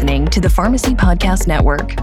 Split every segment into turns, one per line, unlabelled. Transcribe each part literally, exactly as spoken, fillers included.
listening to the Pharmacy Podcast Network.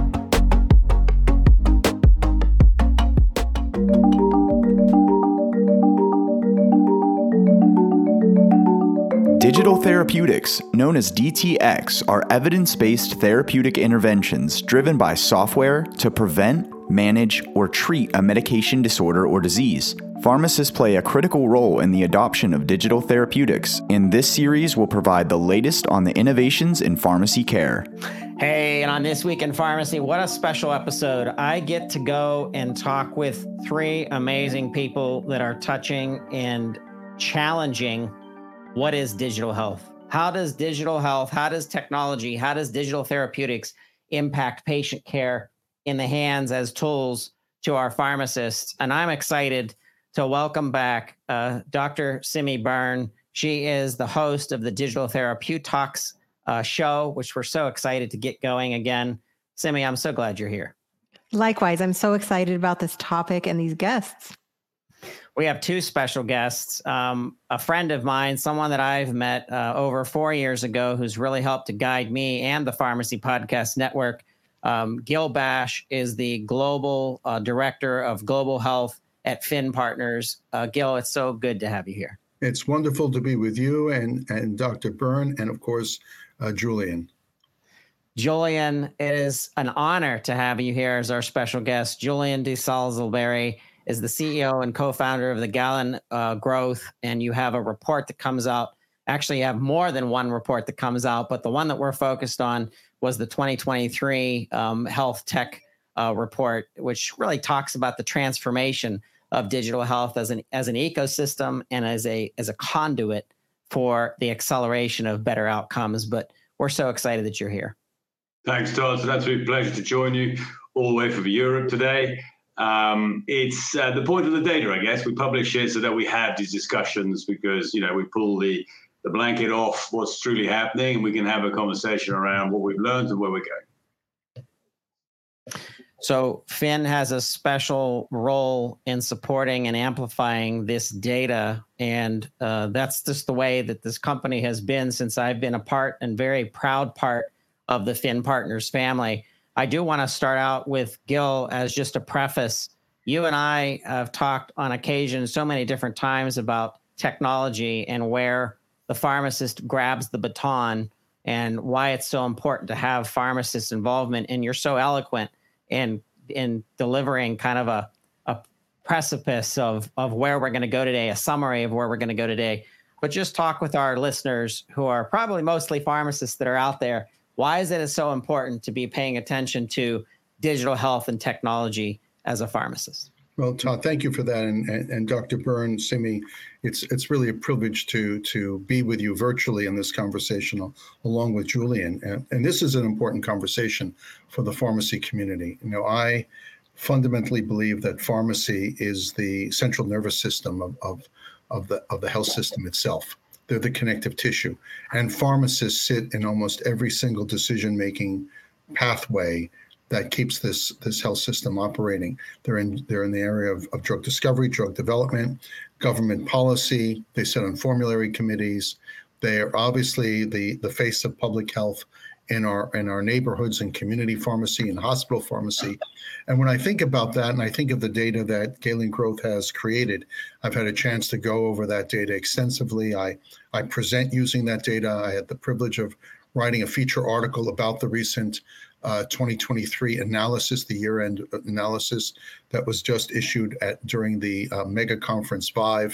Digital therapeutics, known as D T X, are evidence-based therapeutic interventions driven by software to prevent, manage, or treat a medication disorder or disease. Pharmacists play a critical role in the adoption of digital therapeutics, and this series will provide the latest on the innovations in pharmacy care.
Hey, and on This Week in Pharmacy, what a special episode. I get to go and talk with three amazing people that are touching and challenging what is digital health. How does digital health, how does technology, how does digital therapeutics impact patient care in the hands as tools to our pharmacists? And I'm excited to welcome back uh, Doctor Simi Byrne. She is the host of the Digital Therapeutics uh, show, which we're so excited to get going again. Simi, I'm so glad you're here.
Likewise, I'm so excited about this topic and these guests.
We have two special guests. Um, a friend of mine, someone that I've met uh, over four years ago, who's really helped to guide me and the Pharmacy Podcast Network. Um, Gil Bash is the global uh, director of global health at Finn Partners. Uh, Gil, it's so good to have you here.
It's wonderful to be with you and, and Doctor Byrne and, of course, uh, Julian.
Julian, it is an honor to have you here as our special guest. Julian de Salzberry is the C E O and co-founder of the Galen uh, Growth, and you have a report that comes out. Actually, you have more than one report that comes out, but the one that we're focused on was the twenty twenty-three um, Health Tech uh, report, which really talks about the transformation of digital health as an as an ecosystem and as a as a conduit for the acceleration of better outcomes. But we're so excited that you're here.
Thanks, Todd. It's an absolute pleasure to join you all the way from Europe today. Um, it's uh, the point of the data, I guess. We publish it so that we have these discussions because, you know, we pull the, the blanket off what's truly happening and we can have a conversation around what we've learned and where we're going.
So Finn has a special role in supporting and amplifying this data. And uh, that's just the way that this company has been since I've been a part and very proud part of the Finn Partners family. I do want to start out with Gil as just a preface. You and I have talked on occasion so many different times about technology and where the pharmacist grabs the baton and why it's so important to have pharmacist involvement. And you're so eloquent in in delivering kind of a, a precipice of, of where we're going to go today, a summary of where we're going to go today. But just talk with our listeners who are probably mostly pharmacists that are out there. Why is it so important to be paying attention to digital health and technology as a pharmacist?
Well, Todd, thank you for that. And, and, and Doctor Byrne, Simi, it's it's really a privilege to to be with you virtually in this conversation along with Julian. And, and this is an important conversation for the pharmacy community. You know, I fundamentally believe that pharmacy is the central nervous system of, of, of the of the health system itself. They're the connective tissue. And pharmacists sit in almost every single decision-making pathway that keeps this, this health system operating. They're in they're in the area of, of drug discovery, drug development, government policy. They sit on formulary committees. They are obviously the, the face of public health in our in our neighborhoods and community pharmacy and hospital pharmacy. And when I think about that, and I think of the data that Galen Growth has created, I've had a chance to go over that data extensively. I, I present using that data. I had the privilege of writing a feature article about the recent uh, twenty twenty-three analysis, the year-end analysis that was just issued at during the uh, mega conference five.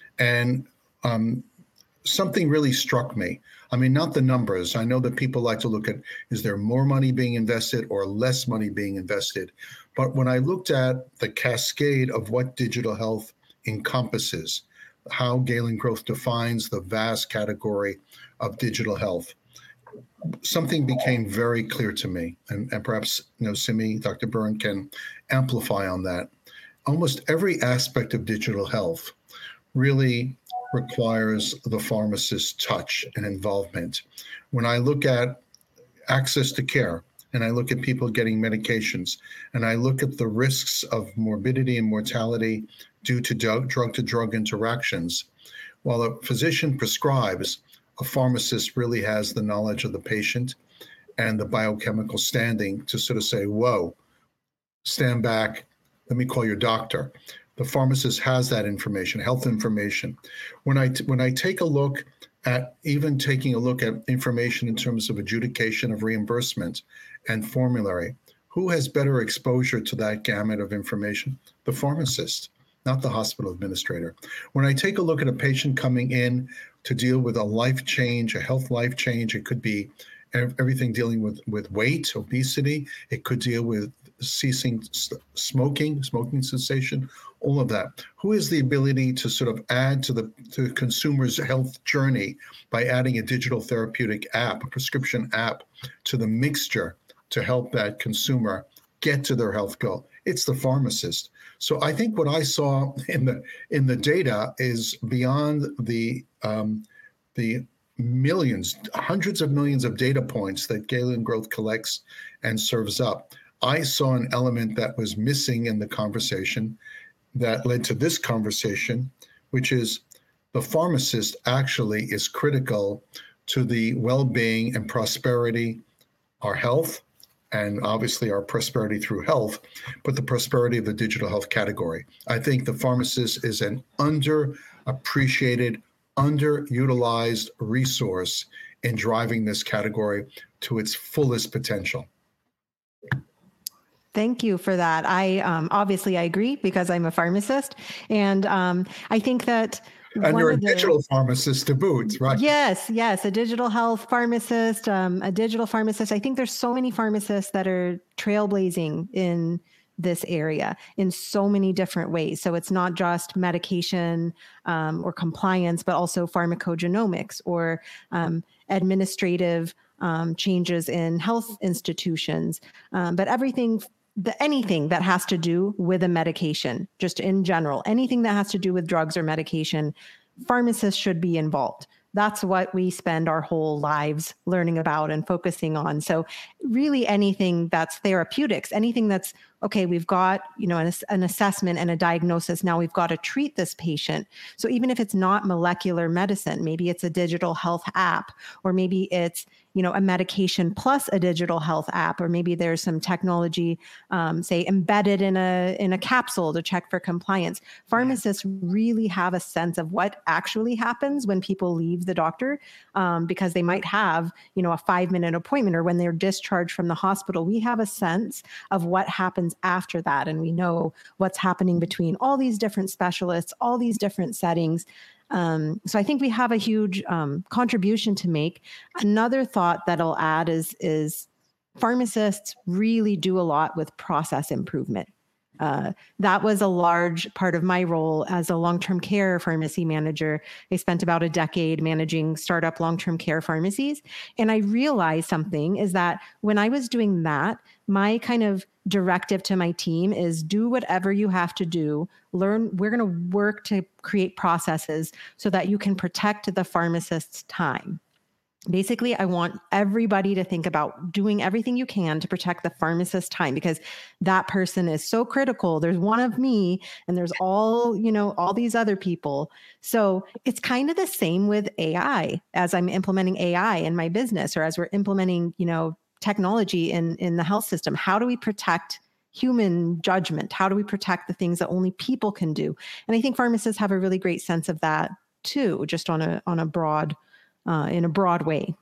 And um, something really struck me. I mean, not the numbers. I know that people like to look at, is there more money being invested or less money being invested? But when I looked at the cascade of what digital health encompasses, how Galen Growth defines the vast category of digital health, something became very clear to me. And, and perhaps, you know, Simi, Doctor Byrne can amplify on that. Almost every aspect of digital health really requires the pharmacist's touch and involvement. When I look at access to care, and I look at people getting medications, and I look at the risks of morbidity and mortality due to drug-to-drug interactions, while a physician prescribes, a pharmacist really has the knowledge of the patient and the biochemical standing to sort of say, whoa, stand back, let me call your doctor. The pharmacist has that information, health information. When I when I take a look at even taking a look at information in terms of adjudication of reimbursement and formulary, who has better exposure to that gamut of information? The pharmacist, not the hospital administrator. When I take a look at a patient coming in to deal with a life change, a health life change, it could be everything dealing with, with weight, obesity. It could deal with ceasing smoking, smoking cessation, all of that. Who has the ability to sort of add to the, to the consumer's health journey by adding a digital therapeutic app, a prescription app to the mixture to help that consumer get to their health goal? It's the pharmacist. So I think what I saw in the in the data is beyond the um, the millions, hundreds of millions of data points that Galen Growth collects and serves up. I saw an element that was missing in the conversation that led to this conversation, which is the pharmacist actually is critical to the well-being and prosperity, our health, and obviously our prosperity through health, but the prosperity of the digital health category. I think the pharmacist is an underappreciated, underutilized resource in driving this category to its fullest potential.
Thank you for that. I um, obviously I agree because I'm a pharmacist, and um, I think that.
And you're a the, digital pharmacist to boot, right?
Yes, yes, a digital health pharmacist, um, a digital pharmacist. I think there's so many pharmacists that are trailblazing in this area in so many different ways. So it's not just medication um, or compliance, but also pharmacogenomics or um, administrative um, changes in health institutions, um, but everything The, anything that has to do with a medication, just in general, anything that has to do with drugs or medication, pharmacists should be involved. That's what we spend our whole lives learning about and focusing on. So really anything that's therapeutics, anything that's, okay, we've got, you know, an, an assessment and a diagnosis. Now we've got to treat this patient. So even if it's not molecular medicine, maybe it's a digital health app, or maybe it's, you know, a medication plus a digital health app, or maybe there's some technology, um, say embedded in a, in a capsule to check for compliance. Pharmacists really have a sense of what actually happens when people leave the doctor, um, because they might have, you know, a five minute appointment, or when they're discharged from the hospital. We have a sense of what happens after that. And we know what's happening between all these different specialists, all these different settings. Um, so I think we have a huge um, contribution to make. Another thought that I'll add is, is pharmacists really do a lot with process improvement. Uh, that was a large part of my role as a long-term care pharmacy manager. I spent about a decade managing startup long-term care pharmacies. And I realized something is that when I was doing that, my kind of directive to my team is do whatever you have to do. Learn, we're going to work to create processes so that you can protect the pharmacist's time. Basically, I want everybody to think about doing everything you can to protect the pharmacist's time, because that person is so critical. There's one of me and there's all, you know, all these other people. So it's kind of the same with A I. As I'm implementing A I in my business, or as we're implementing, you know, technology in, in the health system, how do we protect human judgment? How do we protect the things that only people can do? And I think pharmacists have a really great sense of that too, just on a, on a broad Uh, in a broad way.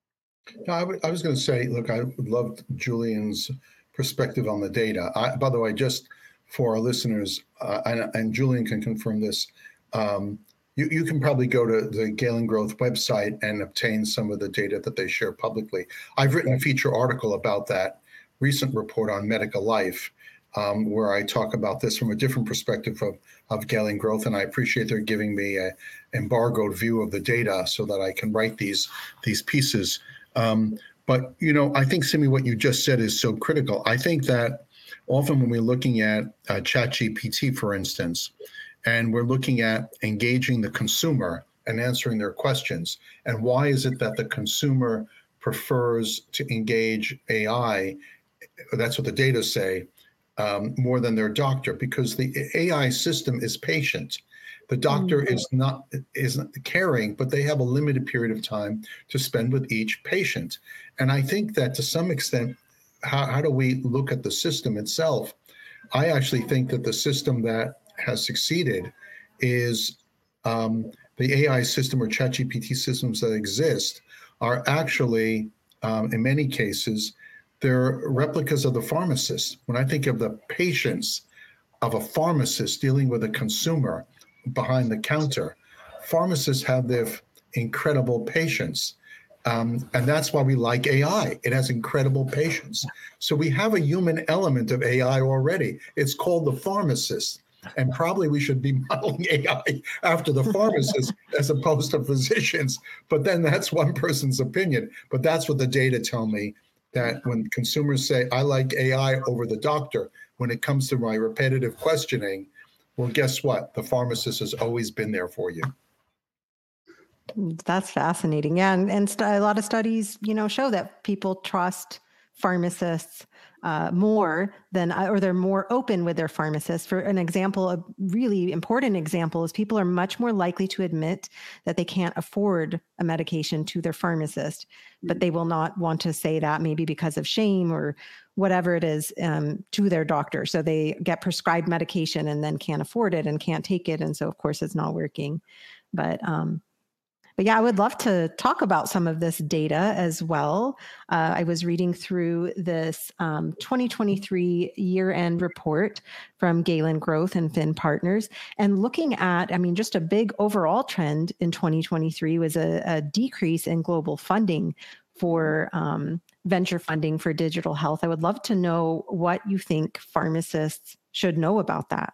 No, I, w- I was going to say, look, I loved Julian's perspective on the data. I, by the way, just for our listeners, uh, and, and Julian can confirm this, um, you, you can probably go to the Galen Growth website and obtain some of the data that they share publicly. I've written a feature article about that recent report on Medical Life, Um, where I talk about this from a different perspective of, of Galen Growth. And I appreciate they're giving me an embargoed view of the data so that I can write these, these pieces. Um, but, you know, I think, Simi, what you just said is so critical. I think that often when we're looking at uh, ChatGPT, for instance, and we're looking at engaging the consumer and answering their questions, and why is it that the consumer prefers to engage A I, that's what the data say, Um, more than their doctor, because the A I system is patient. The doctor
Mm.
is not is caring, but they have a limited period of time to spend with each patient. And I think that to some extent, how, how do we look at the system itself? I actually think that the system that has succeeded is um, the A I system or ChatGPT systems that exist are actually, um, in many cases, they're replicas of the pharmacist. When I think of the patience of a pharmacist dealing with a consumer behind the counter, pharmacists have their incredible patience. Um, and that's why we like A I. It has incredible patience. So we have a human element of A I already. It's called the pharmacist. And probably we should be modeling A I after the pharmacist as opposed to physicians. But then that's one person's opinion. But that's what the data tell me, that when consumers say, I like A I over the doctor, when it comes to my repetitive questioning, well, guess what? The pharmacist has always been there for you.
That's fascinating. Yeah. And, and st- a lot of studies, you know, show that people trust pharmacists uh, more than, or they're more open with their pharmacists. For an example, a really important example is people are much more likely to admit that they can't afford a medication to their pharmacist, but they will not want to say that, maybe because of shame or whatever it is, um, to their doctor. So they get prescribed medication and then can't afford it and can't take it. And so of course it's not working. But, um, But yeah, I would love to talk about some of this data as well. Uh, I was reading through this um, twenty twenty-three year-end report from Galen Growth and Finn Partners, and looking at, I mean, just a big overall trend in twenty twenty-three was a, a decrease in global funding for um, venture funding for digital health. I would love to know what you think pharmacists should know about that.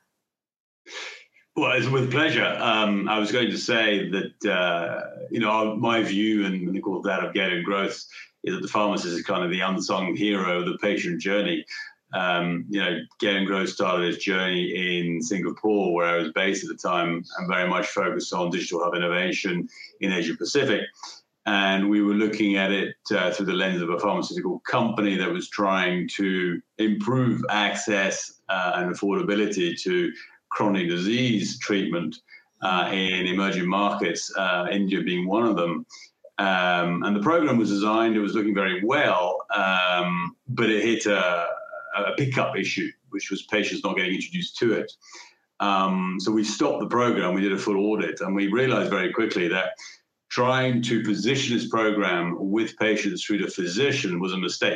Well, it's with pleasure. Um, I was going to say that, uh, you know, my view, and of course that of Galen Growth, is that the pharmacist is kind of the unsung hero of the patient journey. Um, you know, Galen Growth started his journey in Singapore, where I was based at the time, and very much focused on digital health innovation in Asia Pacific. And we were looking at it uh, through the lens of a pharmaceutical company that was trying to improve access uh, and affordability to chronic disease treatment uh, in emerging markets, uh, India being one of them. Um, and the program was designed, it was looking very well, um, but it hit a, a pickup issue, which was patients not getting introduced to it. Um, so we stopped the program, we did a full audit, and we realized very quickly that trying to position this program with patients through the physician was a mistake.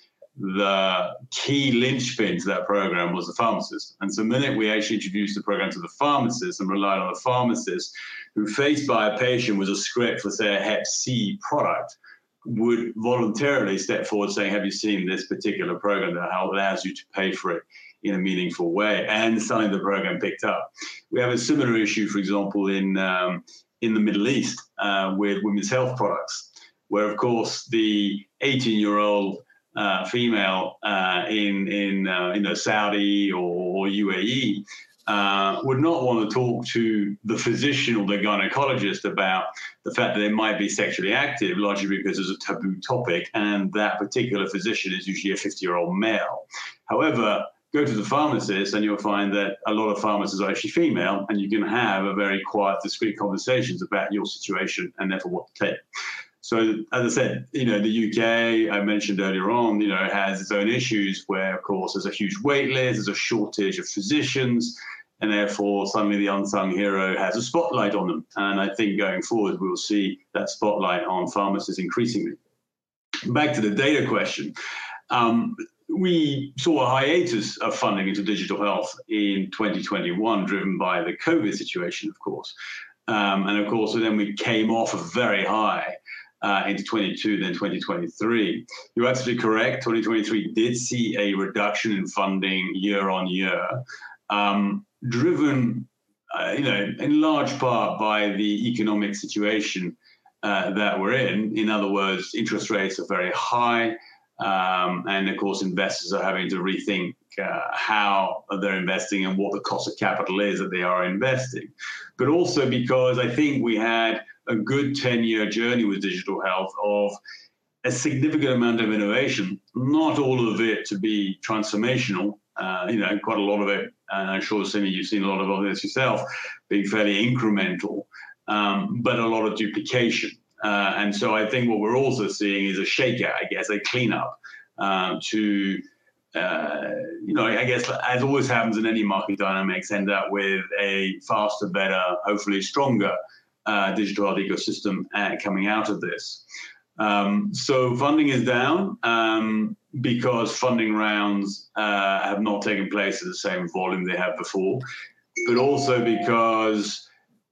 The key linchpin to that program was the pharmacist. And so the minute we actually introduced the program to the pharmacist and relied on a pharmacist who, faced by a patient with a script for, say, a Hep C product, would voluntarily step forward saying, have you seen this particular program that allows you to pay for it in a meaningful way? And suddenly the program picked up. We have a similar issue, for example, in, um, in the Middle East uh, with women's health products, where, of course, the eighteen-year-old Uh, female uh, in in uh, you know Saudi or, or U A E uh, would not want to talk to the physician or the gynecologist about the fact that they might be sexually active, largely because it's a taboo topic, and that particular physician is usually a fifty-year-old male. However, go to the pharmacist and you'll find that a lot of pharmacists are actually female, and you can have a very quiet, discreet conversations about your situation and therefore what to take. So, as I said, you know, the U K, I mentioned earlier on, you know, has its own issues where, of course, there's a huge wait list, there's a shortage of physicians, and therefore suddenly the unsung hero has a spotlight on them. And I think going forward, we'll see that spotlight on pharmacists increasingly. Back to the data question. Um, we saw a hiatus of funding into digital health in twenty twenty-one, driven by the COVID situation, of course. Um, and of course, then we came off a very high Uh, into twenty-two, then twenty twenty-three. You're absolutely correct. twenty twenty-three did see a reduction in funding year on year, um, driven, uh, you know, in large part by the economic situation uh, that we're in. In other words, interest rates are very high, um, and of course, investors are having to rethink uh, how they're investing and what the cost of capital is that they are investing. But also because I think we had a good ten-year journey with digital health of a significant amount of innovation, not all of it to be transformational, Uh, you know, quite a lot of it, and I'm sure, Simi, you've seen a lot of this yourself, being fairly incremental, um, but a lot of duplication. Uh, and so I think what we're also seeing is a shakeout, I guess, a cleanup um, to, uh, you know, I guess, as always happens in any market dynamics, end up with a faster, better, hopefully stronger uh, digital health ecosystem uh, coming out of this. Um, so funding is down um, because funding rounds uh, have not taken place at the same volume they have before, but also because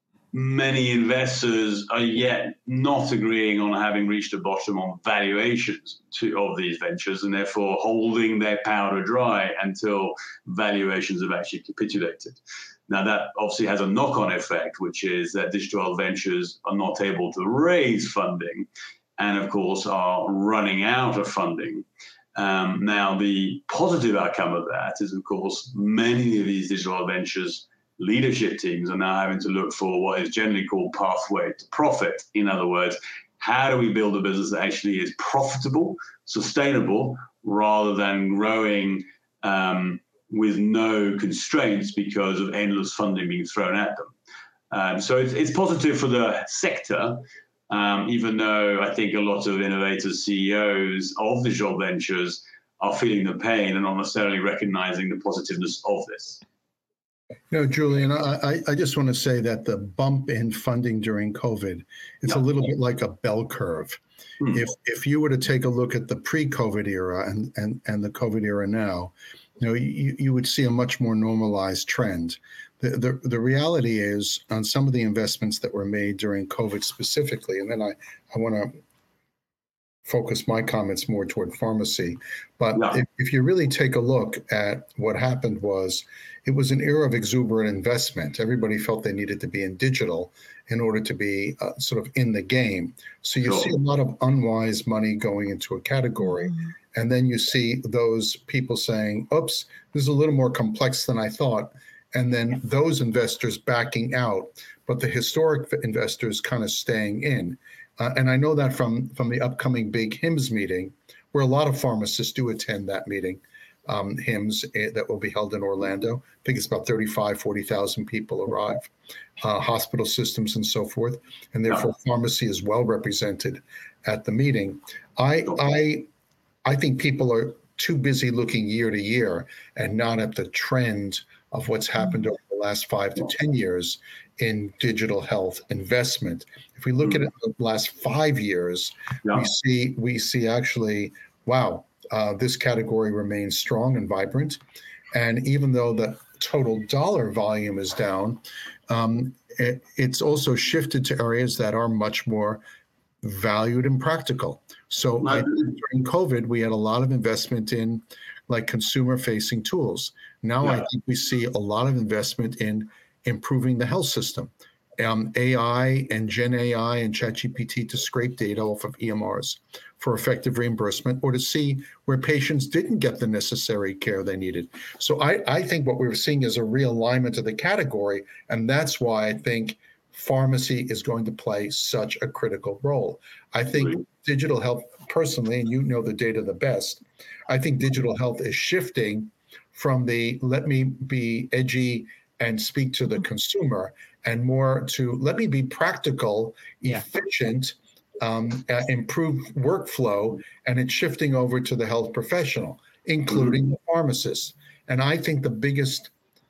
many investors are yet not agreeing on having reached a bottom on valuations to, of these ventures, and therefore holding their powder dry until valuations have actually capitulated. Now, that obviously has a knock-on effect, which is that digital health ventures are not able to raise funding and, of course, are running out of funding. Um, now, the positive outcome of that is, of course, many of these digital health ventures leadership teams are now having to look for what is generally called pathway to profit. In other words, how do we build a business that actually is profitable, sustainable, rather than growing um, with no constraints because of endless funding being thrown at them? Um, so it's, it's positive for the sector, um, even though I think a lot of innovators, C E Os of digital ventures are feeling the pain and not necessarily recognizing the positiveness of this.
No, Julian, I, I just want to say that the bump in funding during COVID, it's yeah. a little bit like a bell curve. Hmm. If if you were to take a look at the pre-COVID era and, and, and the COVID era now, you know, you, you would see a much more normalized trend. The, the the reality is on some of the investments that were made during COVID specifically, and then I, I want to focus my comments more toward pharmacy. But yeah. if, if you really take a look at what happened was, it was an era of exuberant investment. Everybody felt they needed to be in digital in order to be uh, sort of in the game. So you sure. see a lot of unwise money going into a category. Mm-hmm. And then you see those people saying, oops, this is a little more complex than I thought. And then those investors backing out, but the historic investors kind of staying in. Uh, and I know that from, from the upcoming big HIMSS meeting, where a lot of pharmacists do attend that meeting, um, HIMSS uh, that will be held in Orlando. I think it's about thirty-five, forty thousand people arrive, uh, hospital systems and so forth. And therefore, pharmacy is well represented at the meeting. I, I, I think people are too busy looking year to year and not at the trend of what's happened over the last five to ten years in digital health investment. If we look at it in the last five years, yeah. we see we see actually, wow, uh, this category remains strong and vibrant. And even though the total dollar volume is down, um, it, it's also shifted to areas that are much more valued and practical. So I, during COVID, we had a lot of investment in like consumer-facing tools. Now yeah. I think we see a lot of investment in improving the health system. Um, A I and Gen A I and ChatGPT to scrape data off of E M Rs for effective reimbursement or to see where patients didn't get the necessary care they needed. So I, I think what we're seeing is a realignment of the category, and that's why I think pharmacy is going to play such a critical role. I think mm-hmm. digital health, personally, and you know the data the best, I think digital health is shifting from the let me be edgy and speak to the consumer and more to let me be practical, yeah. efficient, um, uh, improve workflow, and it's shifting over to the health professional, including mm-hmm. the pharmacist. And I think the biggest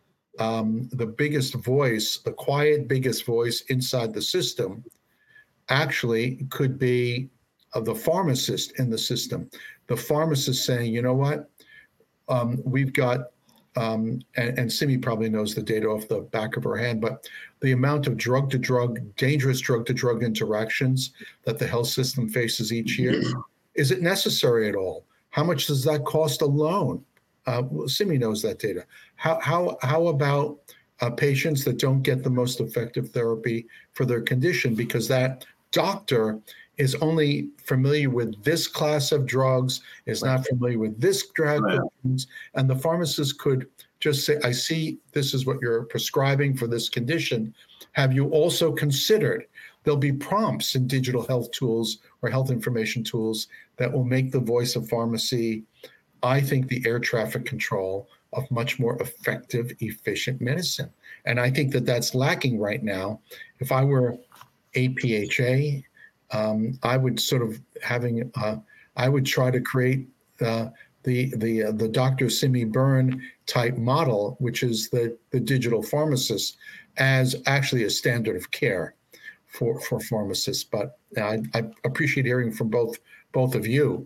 Um, the biggest voice, the quiet biggest voice inside the system actually could be of the pharmacist in the system. The pharmacist saying, you know what, um, we've got, um, and, and Simi probably knows the data off the back of her hand, but the amount of drug-to-drug, dangerous drug-to-drug interactions that the health system faces each year, is it necessary at all? How much does that cost alone? Uh, well, Simi knows that data. How how how about uh, patients that don't get the most effective therapy for their condition because that doctor is only familiar with this class of drugs, is not familiar with this drug, right. and the pharmacist could just say, I see this is what you're prescribing for this condition. Have you also considered? There'll be prompts in digital health tools or health information tools that will make the voice of pharmacy, I think, the air traffic control of much more effective, efficient medicine. And I think that that's lacking right now. If I were A P H A, um, I would sort of having, uh, I would try to create uh, the the uh, the Doctor Simi Byrne type model, which is the the digital pharmacist, as actually a standard of care for for pharmacists. But I, I appreciate hearing from both both of you.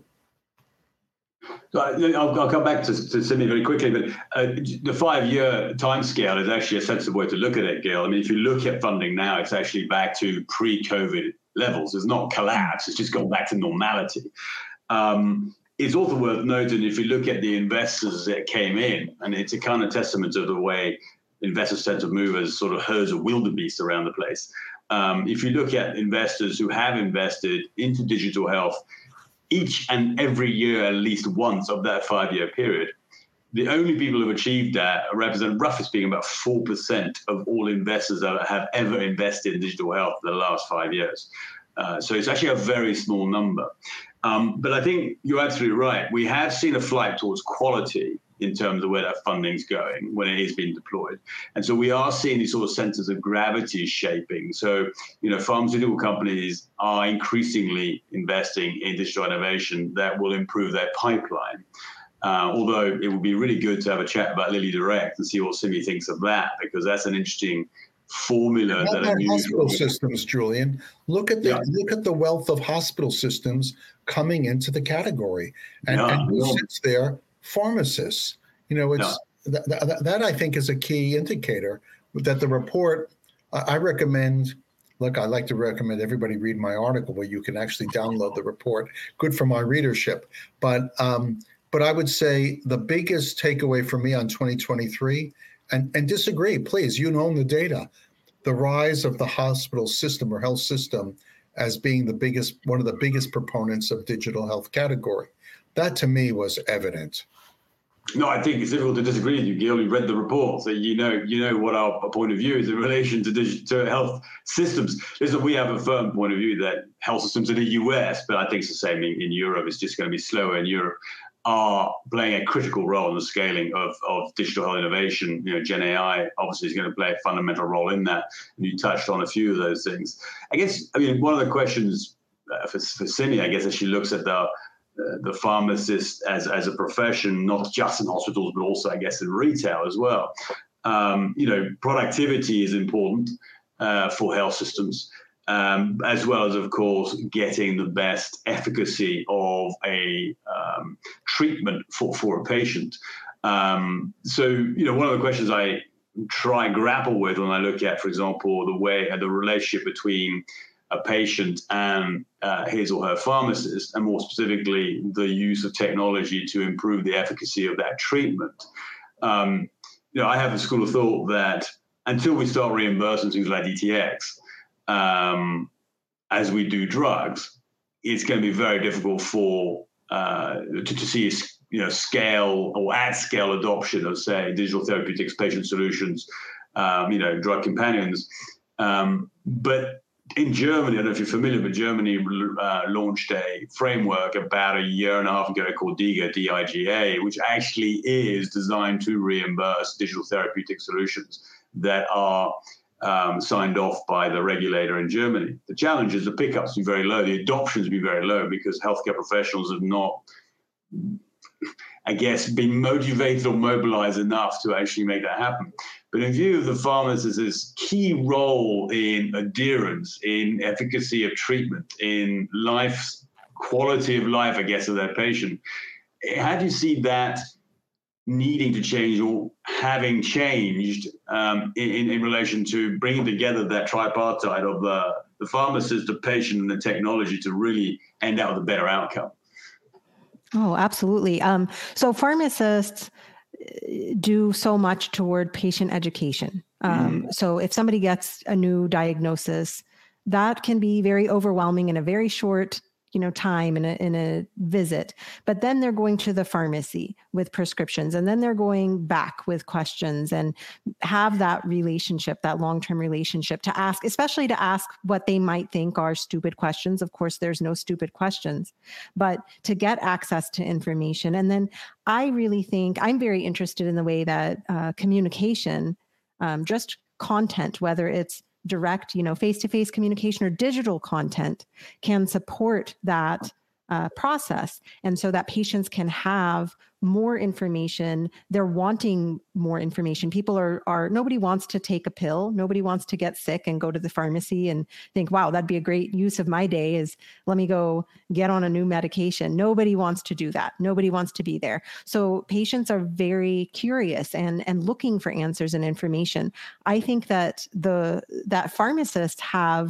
So I'll, I'll come back to, to Simi very quickly, but uh, the five-year timescale is actually a sensible way to look at it, Gil. I mean, if you look at funding now, it's actually back to pre-COVID levels. It's not collapse; it's just gone back to normality. Um, it's also worth noting if you look at the investors that came in, and it's a kind of testament to the way investors tend to move as sort of herds of wildebeest around the place. Um, if you look at investors who have invested into digital health each and every year, at least once of that five-year period, the only people who have achieved that represent, roughly speaking, about four percent of all investors that have ever invested in digital health in the last five years. Uh, so it's actually a very small number. Um, but I think you're absolutely right. We have seen a flight towards quality in terms of where that funding's going when it is being deployed. And so we are seeing these sort of centers of gravity shaping. So, you know, pharmaceutical companies are increasingly investing in digital innovation that will improve their pipeline. Uh, although it would be really good to have a chat about LillyDirect and see what Simi thinks of that, because that's an interesting formula
How
that
about
a
hospital systems, Julian? Look at the
Yeah.
look at the wealth of hospital systems coming into the category, and,
Yeah,
and who
yeah.
sits there? Pharmacists. You know, it's that, that, that I think is a key indicator that the report. I I recommend. Look, I like to recommend everybody read my article where you can actually download the report. Good for my readership, but um, but I would say the biggest takeaway for me on twenty twenty-three. And, and disagree, please. You own the data. The rise of the hospital system or health system as being the biggest, one of the biggest proponents of digital health category. That to me was evident.
No, I think it's difficult to disagree with you, Gil. You read the report, so you know you know what our point of view is in relation to digital to health systems. Listen, we have a firm point of view that health systems in the U S, but I think it's the same in, in Europe. It's just going to be slower in Europe, are playing a critical role in the scaling of, of digital health innovation. You know, Gen A I obviously is going to play a fundamental role in that. And you touched on a few of those things. I guess, I mean, one of the questions uh, for, for Simi, I guess, as she looks at the uh, the pharmacist as, as a profession, not just in hospitals, but also, I guess, in retail as well. Um, you know, productivity is important uh, for health systems. Um, as well as, of course, getting the best efficacy of a um, treatment for, for a patient. Um, so, you know, one of the questions I try and grapple with when I look at, for example, the way the relationship between a patient and uh, his or her pharmacist, and more specifically, the use of technology to improve the efficacy of that treatment. Um, you know, I have a school of thought that until we start reimbursing things like D T X, Um, as we do drugs, it's going to be very difficult for uh, to, to see you know scale or at scale adoption of, say, digital therapeutics, patient solutions, um, you know, drug companions. Um, but in Germany, I don't know if you're familiar, but Germany uh, launched a framework about a year and a half ago called DIGA, D I G A, which actually is designed to reimburse digital therapeutic solutions that are Um, signed off by the regulator in Germany. The challenge is the pickups be very low, the adoptions be very low because healthcare professionals have not, I guess, been motivated or mobilized enough to actually make that happen. But in view of the pharmacist's key role in adherence, in efficacy of treatment, in life quality of life, I guess, of their patient, how do you see that needing to change or having changed um, in, in relation to bringing together that tripartite of the, the pharmacist, the patient, and the technology to really end out with a better outcome?
Oh, absolutely. Um, so pharmacists do so much toward patient education. Um, mm. So if somebody gets a new diagnosis, that can be very overwhelming in a very short you know, time in a, in a visit, but then they're going to the pharmacy with prescriptions, and then they're going back with questions, and have that relationship, that long-term relationship to ask, especially to ask what they might think are stupid questions. Of course, there's no stupid questions, but to get access to information. And then I really think I'm very interested in the way that uh, communication, um, just content, whether it's direct, you know, face-to-face communication or digital content, can support that uh, process. And so that patients can have more information. They're wanting more information. People are, are, nobody wants to take a pill. Nobody wants to get sick and go to the pharmacy and think, wow, that'd be a great use of my day, is let me go get on a new medication. Nobody wants to do that. Nobody wants to be there. So patients are very curious and, and looking for answers and information. I think that the, that pharmacists have,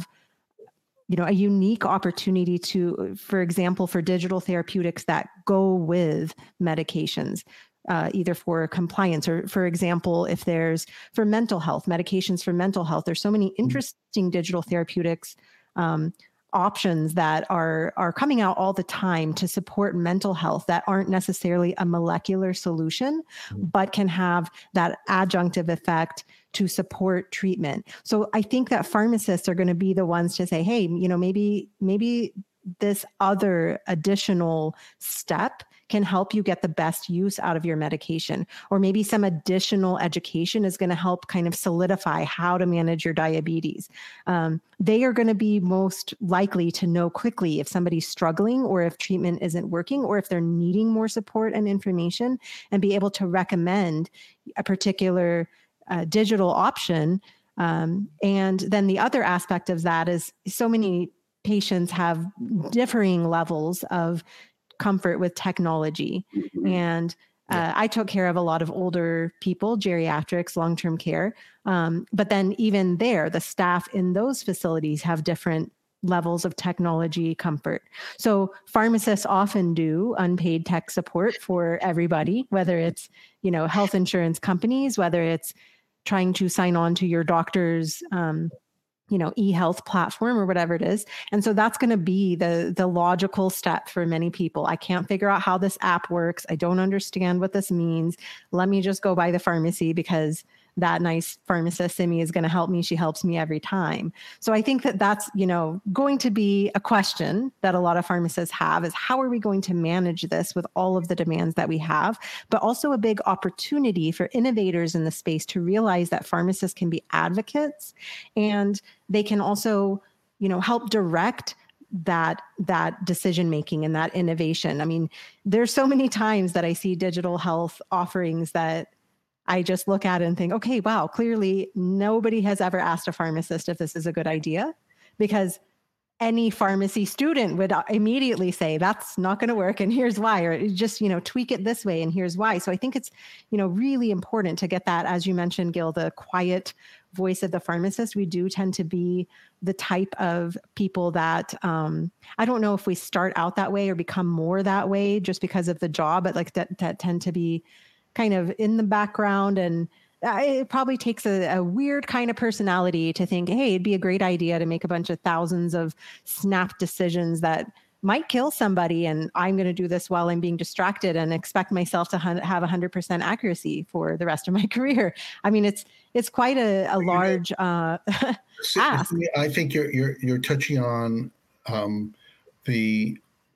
you know, a unique opportunity to, for example, for digital therapeutics that go with medications, uh, either for compliance or, for example, if there's for mental health, medications for mental health. There's so many interesting digital therapeutics um, options that are are coming out all the time to support mental health that aren't necessarily a molecular solution, but can have that adjunctive effect to support treatment. So I think that pharmacists are going to be the ones to say, hey, you know, maybe maybe this other additional step can help you get the best use out of your medication. Or maybe some additional education is going to help kind of solidify how to manage your diabetes. Um, they are going to be most likely to know quickly if somebody's struggling or if treatment isn't working or if they're needing more support and information, and be able to recommend a particular uh, digital option. Um, and then the other aspect of that is so many patients have differing levels of comfort with technology. And uh, I took care of a lot of older people, geriatrics, long-term care. Um, but then even there, the staff in those facilities have different levels of technology comfort. So pharmacists often do unpaid tech support for everybody, whether it's, you know, health insurance companies, whether it's trying to sign on to your doctor's um, you know, e-health platform or whatever it is. And so that's going to be the, the logical step for many people. I can't figure out how this app works. I don't understand what this means. Let me just go by the pharmacy because that nice pharmacist, Simi, is going to help me. She helps me every time. So I think that that's, you know, going to be a question that a lot of pharmacists have, is how are we going to manage this with all of the demands that we have, but also a big opportunity for innovators in the space to realize that pharmacists can be advocates, and they can also, you know, help direct that that decision making and that innovation. I mean, there's so many times that I see digital health offerings that I just look at it and think, okay, wow, clearly nobody has ever asked a pharmacist if this is a good idea, because any pharmacy student would immediately say that's not going to work and here's why, or just, you know, tweak it this way and here's why. So I think it's, you know, really important to get that, as you mentioned, Gil, the quiet voice of the pharmacist. We do tend to be the type of people that, um, I don't know if we start out that way or become more that way just because of the job, but like that, that tend to be kind of in the background. And it probably takes a, a weird kind of personality to think, hey, it'd be a great idea to make a bunch of thousands of snap decisions that might kill somebody. And I'm going to do this while I'm being distracted and expect myself to hun- have one hundred percent accuracy for the rest of my career. I mean, it's it's quite a, a large uh, ask.
I think you're you're you're touching on um, the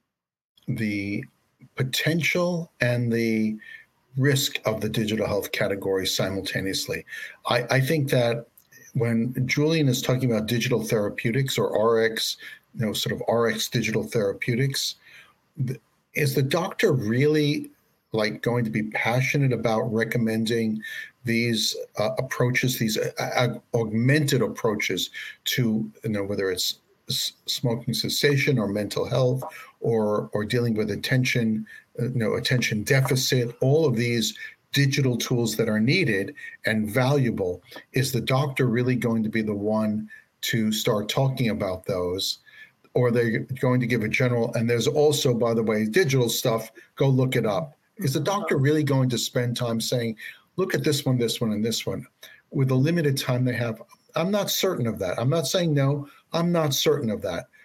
the potential and the risk of the digital health category simultaneously. I, I think that when Julian is talking about digital therapeutics or R X, you know, sort of R X digital therapeutics, is the doctor really like going to be passionate about recommending these uh, approaches, these uh, augmented approaches to, you know, whether it's s- smoking cessation or mental health or or dealing with attention, uh, you know, attention deficit, all of these digital tools that are needed and valuable? Is the doctor really going to be the one to start talking about those? Or are they going to give a general, and there's also, by the way, digital stuff, go look it up. Is the doctor really going to spend time saying, look at this one, this one, and this one, with the limited time they have? I'm not certain of that. I'm not saying no, I'm not certain of that.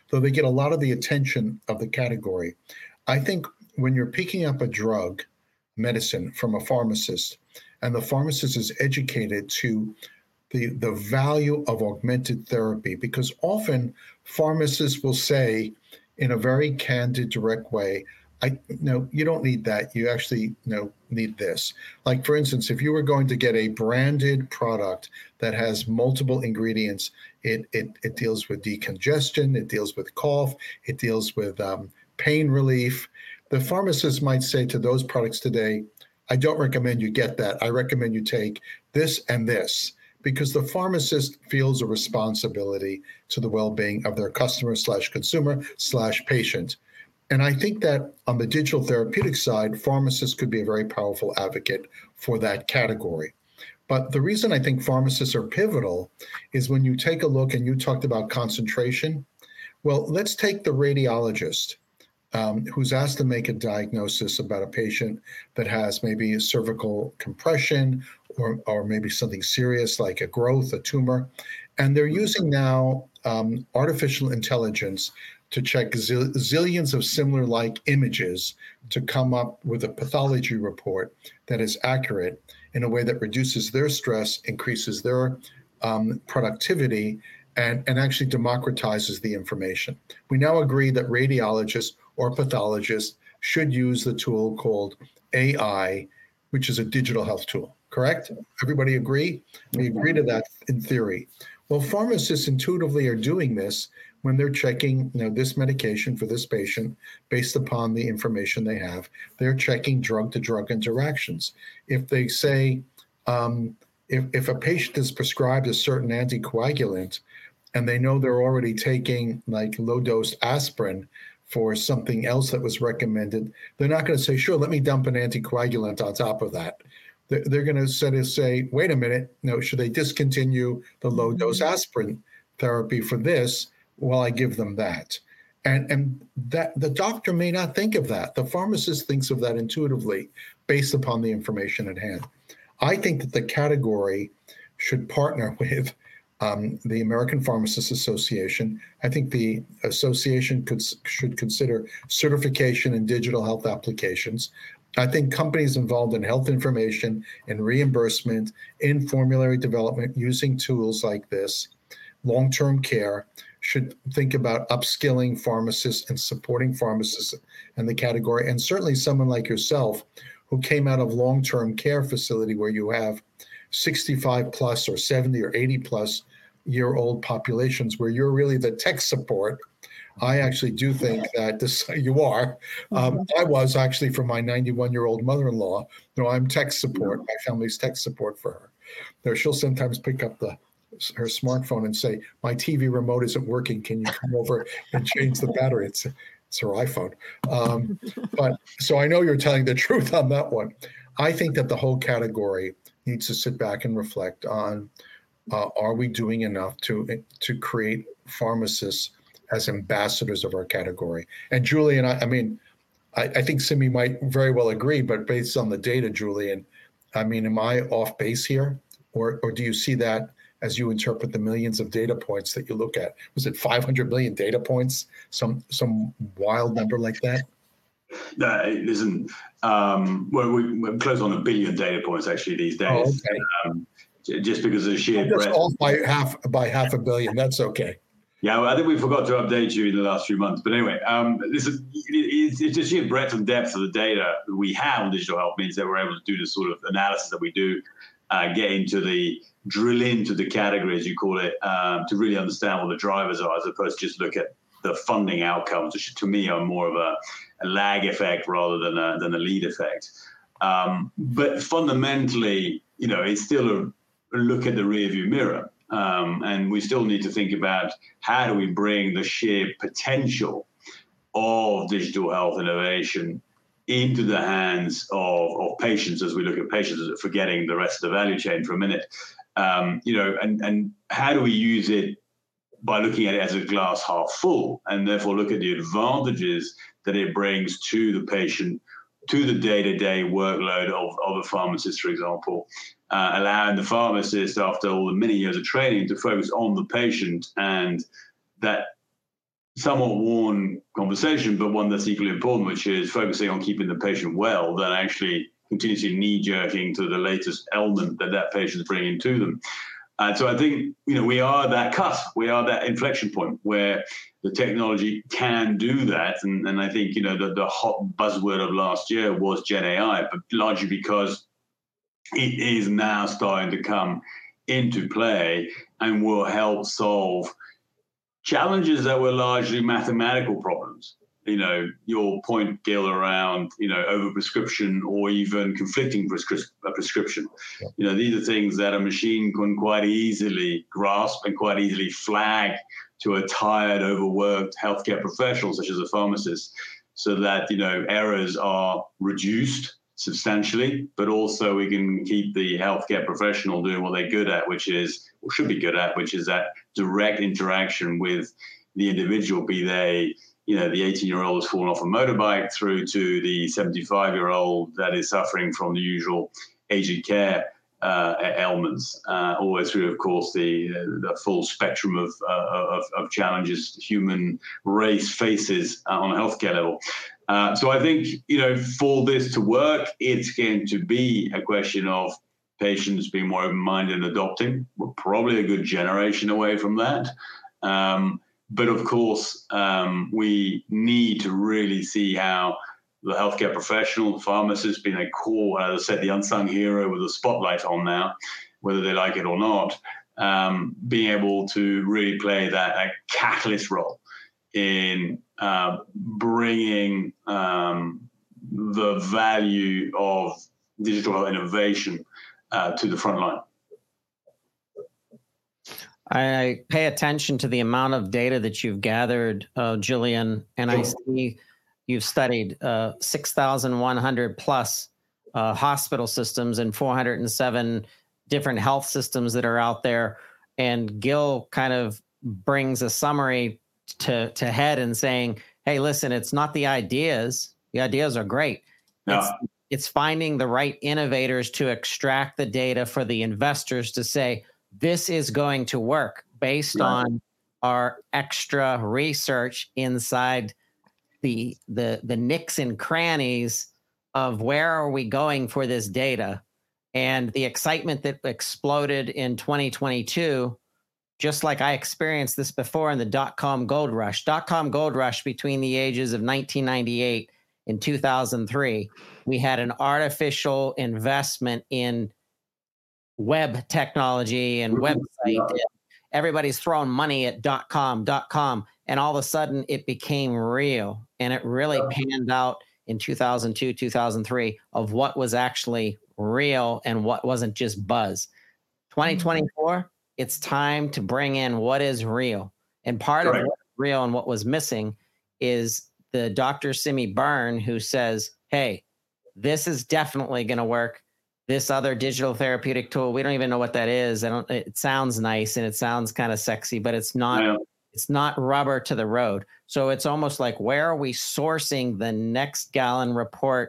though they get a lot of the attention of the category. I think when you're picking up a drug, medicine from a pharmacist, and the pharmacist is educated to the, the value of augmented therapy, because often pharmacists will say in a very candid, direct way, I no, you don't need that. You actually you know, need this. Like, for instance, if you were going to get a branded product that has multiple ingredients, it it, it deals with decongestion, it deals with cough, it deals with um, pain relief. The pharmacist might say to those products today, I don't recommend you get that. I recommend you take this and this, because the pharmacist feels a responsibility to the well-being of their customer slash consumer slash patient. And I think that on the digital therapeutic side, pharmacists could be a very powerful advocate for that category. But the reason I think pharmacists are pivotal is when you take a look, and you talked about concentration. Well, let's take the radiologist um, who's asked to make a diagnosis about a patient that has maybe a cervical compression or, or maybe something serious like a growth, a tumor. And they're using now um, artificial intelligence to check zill- zillions of similar like images to come up with a pathology report that is accurate in a way that reduces their stress, increases their um, productivity, and, and actually democratizes the information. We now agree that radiologists or pathologists should use the tool called A I, which is a digital health tool, correct? Everybody agree? We agree to that in theory. Well, pharmacists intuitively are doing this when they're checking, you know, this medication for this patient based upon the information they have. They're checking drug-to-drug interactions. If they say, um, if, if a patient is prescribed a certain anticoagulant and they know they're already taking like low-dose aspirin for something else that was recommended, they're not going to say, sure, let me dump an anticoagulant on top of that. They're, they're going to say, say, wait a minute, no, should they discontinue the low-dose aspirin therapy for this while I give them that? And, and that the doctor may not think of that. The pharmacist thinks of that intuitively based upon the information at hand. I think that the category should partner with um, the American Pharmacists Association. I think the association could should consider certification in digital health applications. I think companies involved in health information and reimbursement, in formulary development using tools like this, long-term care, should think about upskilling pharmacists and supporting pharmacists in the category. And certainly someone like yourself who came out of long-term care facility where you have sixty-five plus or seventy or eighty plus year old populations where you're really the tech support. I actually do think that this, you are. Um, I was actually for my ninety-one year old mother-in-law. No, I'm tech support. My family's tech support for her. There, she'll sometimes pick up the her smartphone and say, my T V remote isn't working. Can you come over and change the battery? It's, it's her iPhone. Um, but so I know you're telling the truth on that one. I think that the whole category needs to sit back and reflect on, uh, are we doing enough to, to create pharmacists as ambassadors of our category? And Julian, I, I mean, I, I think Simi might very well agree, but based on the data, Julian, I mean, am I off base here? Or, or do you see that as you interpret the millions of data points that you look at? Was it five hundred million data points? Some some wild number like that?
No, it isn't. Um, well, we, we're close on a billion data points actually these days. Oh, okay. um, just because of the sheer breadth.
Off by half by half a billion. That's okay.
Yeah, well, I think we forgot to update you in the last few months. But anyway, um, this is it's, it's just sheer breadth and depth of the data we have on digital health means that we're able to do the sort of analysis that we do, uh, get into the drill into the category, as you call it, um, to really understand what the drivers are, as opposed to just look at the funding outcomes, which to me are more of a, a lag effect rather than a, than a lead effect. Um, but fundamentally, you know, it's still a, a look at the rearview mirror. Um, and we still need to think about how do we bring the sheer potential of digital health innovation into the hands of, of patients, as we look at patients, forgetting the rest of the value chain for a minute. Um, you know, and, and how do we use it by looking at it as a glass half full, and therefore look at the advantages that it brings to the patient, to the day-to-day workload of, of a pharmacist, for example, uh, allowing the pharmacist, after all the many years of training, to focus on the patient, and that somewhat worn conversation, but one that's equally important, which is focusing on keeping the patient well, than actually continuously knee-jerking to the latest ailment that that patient's bringing to them. And so I think, you know, we are that cusp, we are that inflection point where the technology can do that. And, and I think, you know, the, the hot buzzword of last year was Gen A I, but largely because it is now starting to come into play and will help solve challenges that were largely mathematical problems. You know, your point, Gil, around, you know, overprescription or even conflicting prescri- prescription. Yeah. You know, these are things that a machine can quite easily grasp and quite easily flag to a tired, overworked healthcare professional, such as a pharmacist, so that, you know, errors are reduced substantially, but also we can keep the healthcare professional doing what they're good at, which is, or should be good at, which is that direct interaction with the individual, be they, you know, the eighteen-year-old who's fallen off a motorbike through to the seventy-five-year-old that is suffering from the usual aged care uh, ailments, uh, all the way through, of course, the the full spectrum of uh, of, of challenges the human race faces uh, on a healthcare level. Uh, so I think, you know, for this to work, it's going to be a question of patients being more open-minded and adopting. We're probably a good generation away from that. Um, but of course, um, we need to really see how the healthcare professional, the pharmacist, being a core, as I said, the unsung hero with the spotlight on now, whether they like it or not, um, being able to really play that, that catalyst role in uh, bringing um, the value of digital innovation uh, to the front line.
I pay attention to the amount of data that you've gathered, uh, Julian, and sure. I see you've studied uh, six thousand one hundred plus uh, hospital systems and four hundred seven different health systems that are out there. And Gil kind of brings a summary to, to head and saying, hey, listen, it's not the ideas. The ideas are great.
No.
It's, it's finding the right innovators to extract the data for the investors to say, this is going to work based right. on our extra research inside the, the, the nicks and crannies of where are we going for this data. And the excitement that exploded in twenty twenty-two, just like I experienced this before in the dot-com gold rush. Dot-com gold rush between the ages of nineteen ninety-eight and two thousand three, we had an artificial investment in web technology and website. And everybody's throwing money at dot-com, dot-com, and all of a sudden it became real. And it really panned out in two thousand two, two thousand three of what was actually real and what wasn't just buzz. twenty twenty-four, it's time to bring in what is real. And part Correct. Of what's real and what was missing is the Doctor Simi Byrne, who says, hey, this is definitely going to work. This other digital therapeutic tool, we don't even know what that is. I don't, it sounds nice and it sounds kind of sexy, but it's not, yeah. it's not rubber to the road. So it's almost like, where are we sourcing the next gallon report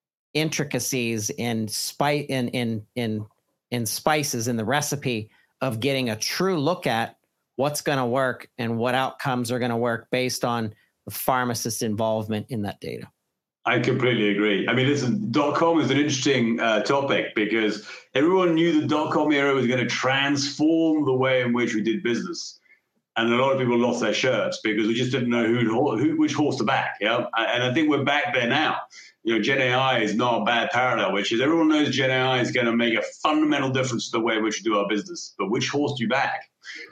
intricacies in spice in, in, in, in spices in the recipe of getting a true look at what's going to work and what outcomes are going to work based on the pharmacist's involvement in that data.
I completely agree. I mean, listen, dot-com is an interesting uh, topic because everyone knew the dot-com era was going to transform the way in which we did business. And a lot of people lost their shirts because we just didn't know who, who which horse to back. Yeah, and I think we're back there now. You know, Gen A I is not a bad parallel, which is everyone knows Gen A I is going to make a fundamental difference to the way in which we do our business. But which horse do you back?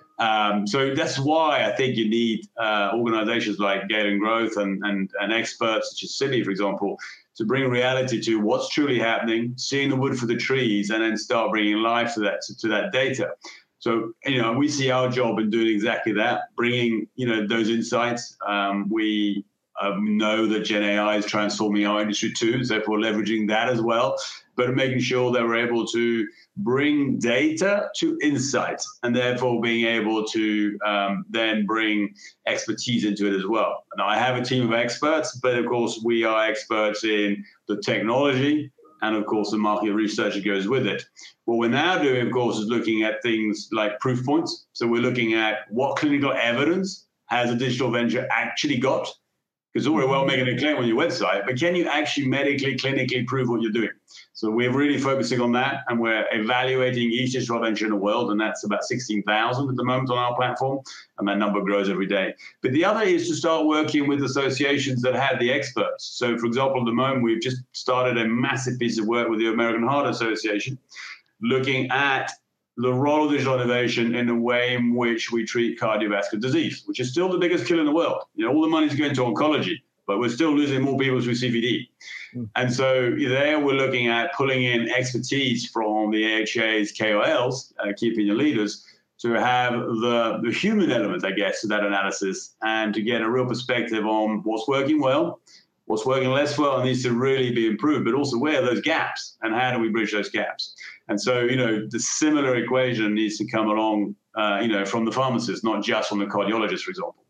Um, so that's why I think you need uh, organizations like Gale and Growth and, and, and experts such as Simi, for example, to bring reality to what's truly happening, seeing the wood for the trees, and then start bringing life to that to, to that data. So, you know, we see our job in doing exactly that, bringing, you know, those insights. Um, we um, know that Gen A I is transforming our industry too, so therefore leveraging that as well, but making sure that we're able to bring data to insights and therefore being able to um, then bring expertise into it as well. Now, I have a team of experts, but of course we are experts in the technology and of course the market research that goes with it. What we're now doing, of course, is looking at things like proof points. So we're looking at what clinical evidence has a digital venture actually got? Because it's all very well making a claim on your website, but can you actually medically, clinically prove what you're doing? So we're really focusing on that, and we're evaluating each digital venture in the world, and that's about sixteen thousand at the moment on our platform, and that number grows every day. But the other is to start working with associations that have the experts. So, for example, at the moment, we've just started a massive piece of work with the American Heart Association, looking at the role of digital innovation in the way in which we treat cardiovascular disease, which is still the biggest killer in the world. You know, all the money's going to oncology, but we're still losing more people through C V D. Mm. And so there we're looking at pulling in expertise from the A H A's K O Ls, uh, key opinion leaders, to have the, the human element, I guess, to that analysis, and to get a real perspective on what's working well, what's working less well and needs to really be improved, but also where are those gaps and how do we bridge those gaps? And so, you know, the similar equation needs to come along, uh, you know, from the pharmacist, not just from the cardiologist, for example.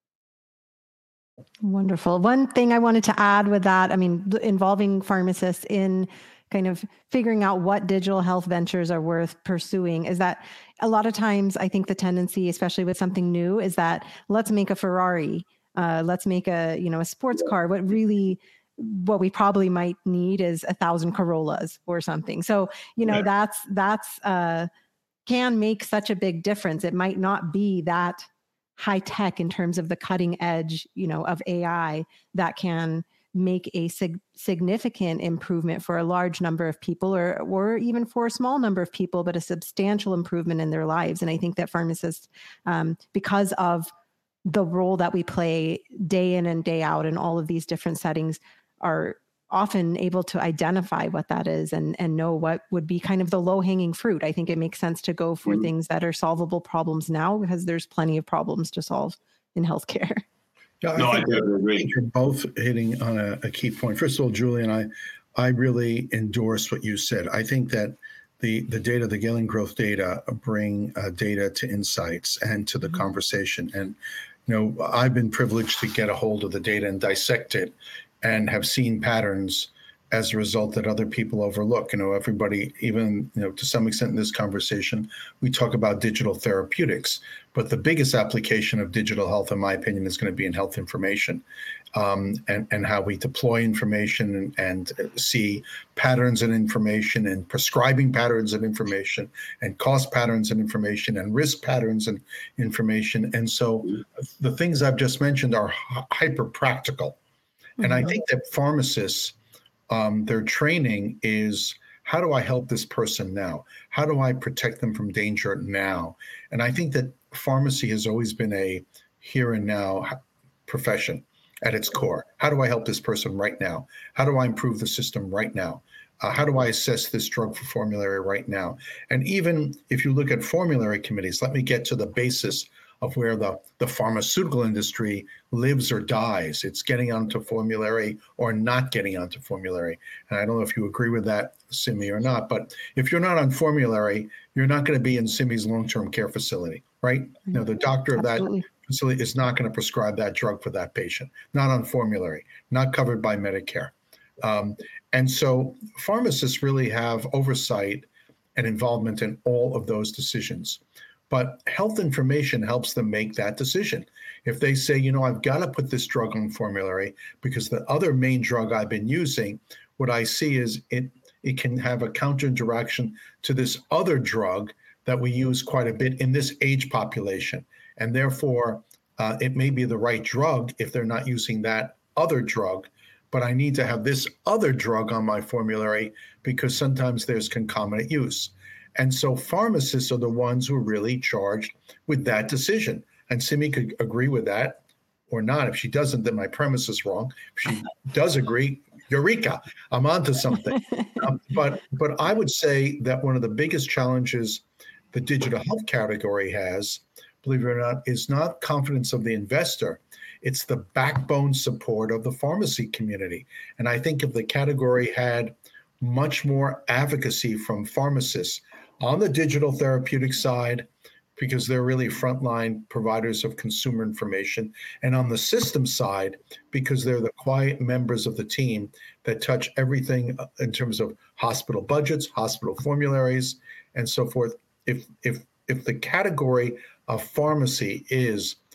Wonderful. One thing I wanted to add with that, I mean, involving pharmacists in kind of figuring out what digital health ventures are worth pursuing, is that a lot of times I think the tendency, especially with something new, is that let's make a Ferrari, uh, let's make a, you know, a sports car. What really what we probably might need is a thousand Corollas or something. So, you know, yeah. that's, that's, uh, can make such a big difference. It might not be that high tech in terms of the cutting edge, you know, of A I that can make a sig- significant improvement for a large number of people, or, or even for a small number of people, but a substantial improvement in their lives. And I think that pharmacists, um, because of the role that we play day in and day out in all of these different settings, are often able to identify what that is and, and know what would be kind of the low-hanging fruit. I think it makes sense to go for mm-hmm. things that are solvable problems now, because there's plenty of problems to solve in healthcare.
Yeah, I
no,
think
I totally agree.
You're both hitting on a, a key point. First of all, Julian, I, I really endorse what you said. I think that the, the data, the Galen Growth data, bring uh, data to insights and to the mm-hmm. conversation. And, you know, I've been privileged to get a hold of the data and dissect it, and have seen patterns as a result that other people overlook. You know, everybody, even, you know, to some extent in this conversation, we talk about digital therapeutics, but the biggest application of digital health, in my opinion, is going to be in health information, um, and, and how we deploy information and, and see patterns in information, and prescribing patterns in information, and cost patterns in information, and risk patterns in information. And so the things I've just mentioned are hyper practical. And I think that pharmacists, um, their training is, how do I help this person now? How do I protect them from danger now? And I think that pharmacy has always been a here and now profession at its core. How do I help this person right now? How do I improve the system right now? Uh, how do I assess this drug for formulary right now? And even if you look at formulary committees, let me get to the basis of where the, the pharmaceutical industry lives or dies. It's getting onto formulary or not getting onto formulary. And I don't know if you agree with that, Simi, or not, but if you're not on formulary, you're not going to be in Simi's long-term care facility, right? Mm-hmm. You know, the doctor of Absolutely. that facility is not going to prescribe that drug for that patient, not on formulary, not covered by Medicare. Um, and so pharmacists really have oversight and involvement in all of those decisions. But health information helps them make that decision. If they say, you know, I've got to put this drug on formulary because the other main drug I've been using, what I see is it it can have a counter interaction to this other drug that we use quite a bit in this age population. And therefore, uh, it may be the right drug if they're not using that other drug, but I need to have this other drug on my formulary because sometimes there's concomitant use. And so pharmacists are the ones who are really charged with that decision. And Simi could agree with that or not. If she doesn't, then my premise is wrong. If she does agree, eureka, I'm onto something. um, but but I would say that one of the biggest challenges the digital health category has, believe it or not, is not confidence of the investor. It's the backbone support of the pharmacy community. And I think if the category had much more advocacy from pharmacists on the digital therapeutic side, because they're really frontline providers of consumer information, and on the system side, because they're the quiet members of the team that touch everything in terms of hospital budgets, hospital formularies, and so forth. If if if the category of pharmacy is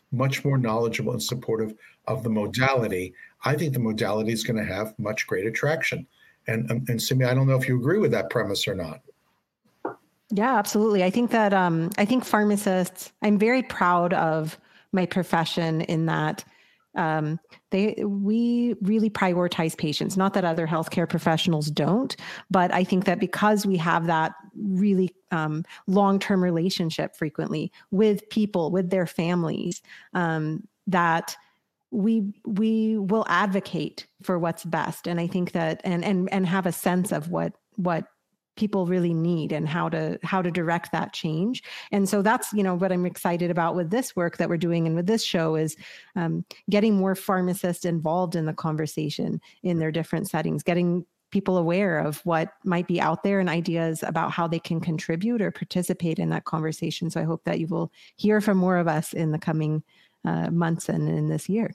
much more knowledgeable and supportive of the modality, I think the modality is going to have much greater traction. And, and, and Simi, I don't know if you agree with that premise or not.
Yeah, absolutely. I think that, um, I think pharmacists, I'm very proud of my profession in that um, they, we really prioritize patients. Not that other healthcare professionals don't, but I think that because we have that really um, long-term relationship frequently with people, with their families, um, that we we will advocate for what's best. And I think that and and and have a sense of what what people really need and how to how to direct that change. And so that's, you know, what I'm excited about with this work that we're doing and with this show is um, getting more pharmacists involved in the conversation in their different settings, getting people aware of what might be out there and ideas about how they can contribute or participate in that conversation. So I hope that you will hear from more of us in the coming uh, months and in this year.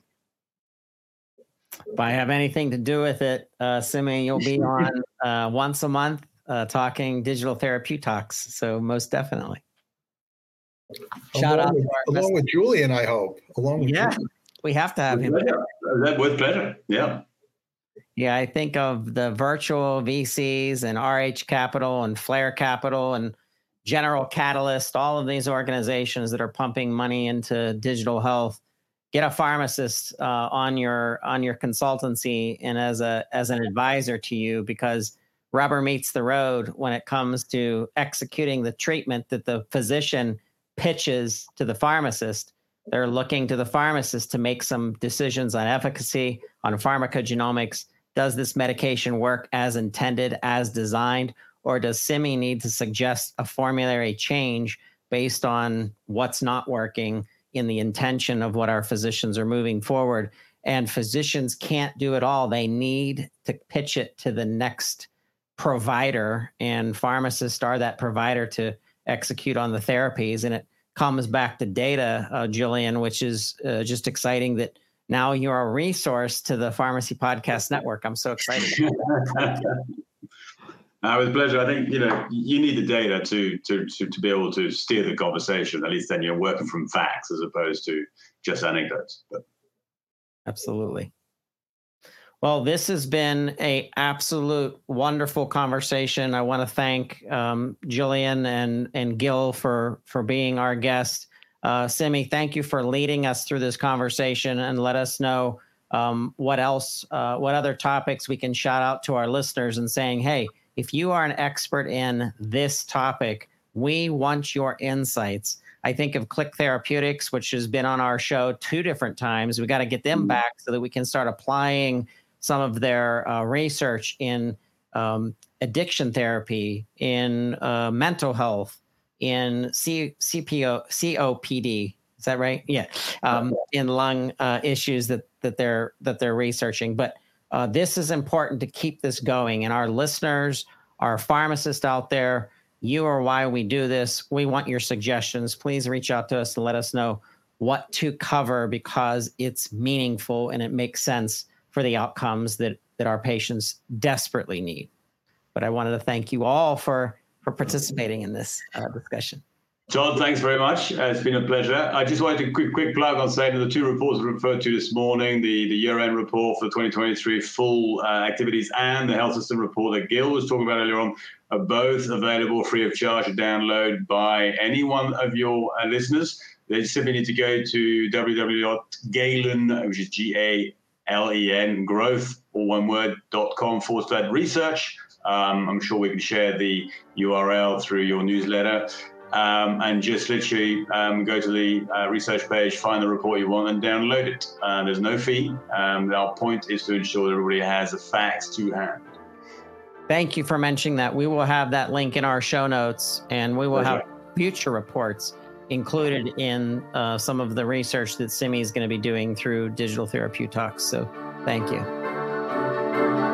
If I have anything to do with it, uh, Simi, you'll be on uh, once a month uh, talking digital therapeutics. So most definitely. Shout
along
out
with,
to our
along with Julian, I hope. Along with
yeah,
Julian.
We have to have him.
That with pleasure. Yeah.
Yeah, I think of the virtual V Cs and R H Capital and Flare Capital and General Catalyst, all of these organizations that are pumping money into digital health. Get a pharmacist uh, on your on your consultancy and as a as an advisor to you, because rubber meets the road when it comes to executing the treatment that the physician pitches to the pharmacist. They're looking to the pharmacist to make some decisions on efficacy, on pharmacogenomics. Does this medication work as intended, as designed, or does Simi need to suggest a formulary change based on what's not working in the intention of what our physicians are moving forward? And physicians can't do it all. They need to pitch it to the next provider, and pharmacists are that provider to execute on the therapies. And it comes back to data, uh, Julian, which is uh, just exciting that now you're a resource to the Pharmacy Podcast Network. I'm so excited.
Uh, with pleasure. I think, you know, you need the data to, to to to be able to steer the conversation. At least then you're working from facts as opposed to just anecdotes. But.
Absolutely. Well, this has been a absolute wonderful conversation. I want to thank um, Julian and and Gil for for being our guest. Uh, Simi, thank you for leading us through this conversation and let us know um, what else, uh, what other topics we can shout out to our listeners and saying, hey, if you are an expert in this topic, we want your insights. I think of Click Therapeutics, which has been on our show two different times. We got to get them back so that we can start applying some of their uh, research in um, addiction therapy, in uh, mental health, in C- CPO, C O P D. Is that right? Yeah. Um, in lung uh, issues that that they're that they're researching. But uh, this is important to keep this going. And our listeners, our pharmacists out there, you are why we do this. We want your suggestions. Please reach out to us and let us know what to cover, because it's meaningful and it makes sense for the outcomes that, that our patients desperately need. But I wanted to thank you all for, for participating in this uh, discussion.
John, thanks very much. Uh, it's been a pleasure. I just wanted to quick quick plug on saying that the two reports we referred to this morning, the, the year-end report for twenty twenty-three full uh, activities and the health system report that Gil was talking about earlier on, are both available free of charge to download by any one of your uh, listeners. They simply need to go to w w w dot galen, which is G A L E N, growth, or one word, dot com forward slash research. Um, I'm sure we can share the U R L through your newsletter. Um, and just literally um, go to the uh, research page, find the report you want, and download it. Uh, there's no fee. Um, our point is to ensure that everybody has the facts to hand.
Thank you for mentioning that. We will have that link in our show notes, and we will
That's
have
right.
future reports included in uh, some of the research that Simi is going to be doing through Digital Therapeutics. So thank you.